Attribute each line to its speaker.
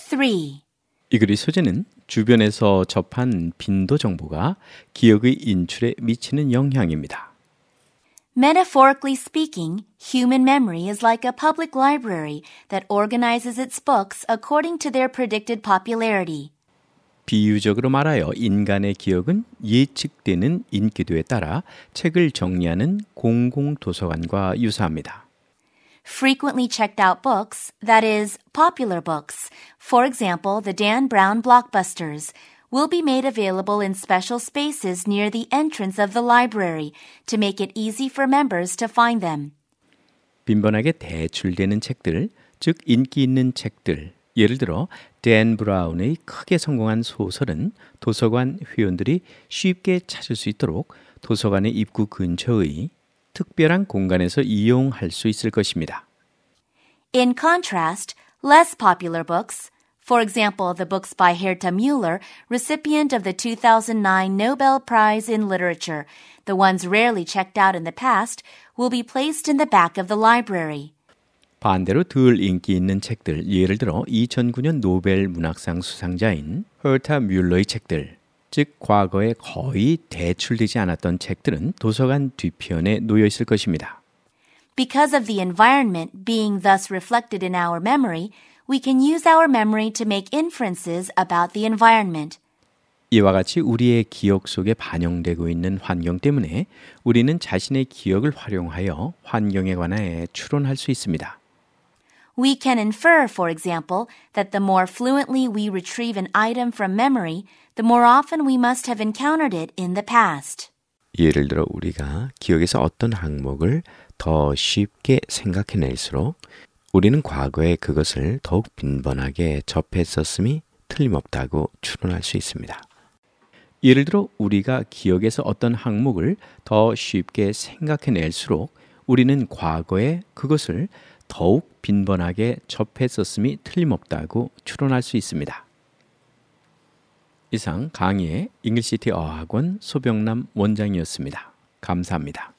Speaker 1: 3.
Speaker 2: 이 글의 소재는 주변에서 접한 빈도 정보가 기억의 인출에 미치는 영향입니다.
Speaker 1: Metaphorically speaking, human memory is like a public library that organizes its books according to their predicted popularity.
Speaker 2: 비유적으로 말하여 인간의 기억은 예측되는 인기도에 따라 책을 정리하는 공공도서관과 유사합니다.
Speaker 1: Frequently checked out books, that is, popular books, for example, the Dan Brown blockbusters, will be made available in special spaces near the entrance of the library to make it easy for members to find them.
Speaker 2: 빈번하게 대출되는 책들, 즉 인기 있는 책들, 예를 들어 댄 브라운의 크게 성공한 소설은 도서관 회원들이 쉽게 찾을 수 있도록 도서관의 입구 근처의 특별한 공간에서 이용할 수 있을 것입니다.
Speaker 1: In contrast, less popular books, for example, the books by Herta Müller, recipient of the 2009 Nobel Prize in Literature, the ones rarely checked out in the past, will be placed in the back of the library.
Speaker 2: 반대로 덜 인기 있는 책들, 예를 들어 2009년 노벨 문학상 수상자인 허타 뮬러의 책들, 즉 과거에 거의 대출되지 않았던 책들은 도서관 뒤편에 놓여 있을 것입니다.
Speaker 1: Because of the environment being thus reflected in our memory, we can use our memory to make inferences about the environment.
Speaker 2: 이와 같이 우리의 기억 속에 반영되고 있는 환경 때문에 우리는 자신의 기억을 활용하여 환경에 관해 추론할 수 있습니다.
Speaker 1: We can infer, for example, that the more fluently we retrieve an item from memory, the more often we must have encountered it in the past.
Speaker 2: 예를 들어 우리가 기억에서 어떤 항목을 더 쉽게 생각해낼수록 우리는 과거에 그것을 더욱 빈번하게 접했었음이 틀림없다고 추론할 수 있습니다. 예를 들어 우리가 기억에서 어떤 항목을 더 쉽게 생각해낼수록 우리는 과거에 그것을 더욱 빈번하게 접했었음이 틀림없다고 추론할 수 있습니다. 이상 강의의 잉글시티 어학원 소병남 원장이었습니다. 감사합니다.